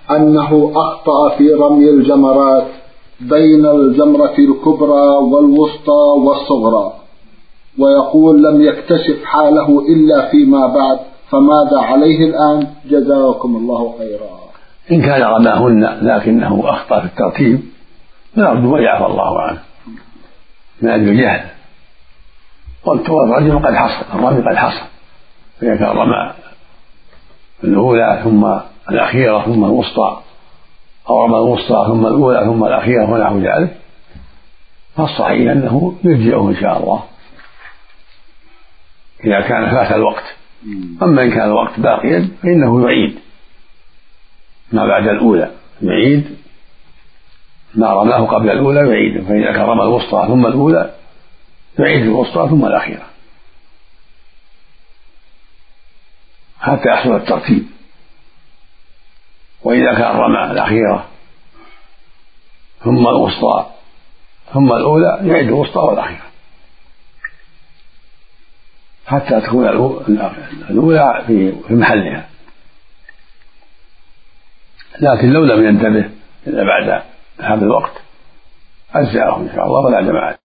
أنه أخطأ في رمي الجمرات بين الجمرة الكبرى والوسطى والصغرى، ويقول لم يكتشف حاله إلا فيما بعد، فماذا عليه الآن؟ جزاكم الله خيرا. إن كان رماهن لكنه أخطأ في الترتيب نرجو أن يعفى الله عنه من أجل الجهل، والرجل قد حصل، الرمي قد حصل، فإذا كان رمى الأولى ثم الأخيرة ثم الوسطى، أو رمى الوسطى ثم الأولى ثم الأخيرة ونحو ذلك، فالصحيح أنه يجزئه إن شاء الله إذا كان فات الوقت. أما إن كان الوقت باقيا فإنه يعيد ما بعد الأولى، يعيد ما رماه قبل الأولى يعيد، فإذا كان رمى الوسطى ثم الأولى يعيد الوسطى ثم الأخيرة حتى يحصل الترتيب. وإذا كان رمى الأخيرة ثم الوسطى ثم الأولى يعيد الوسطى والأخيرة حتى تكون الأولى في محلها. لكن لو لم ينتبه إلا بعد هذا الوقت أجزأه إن شاء الله ولا جماعة.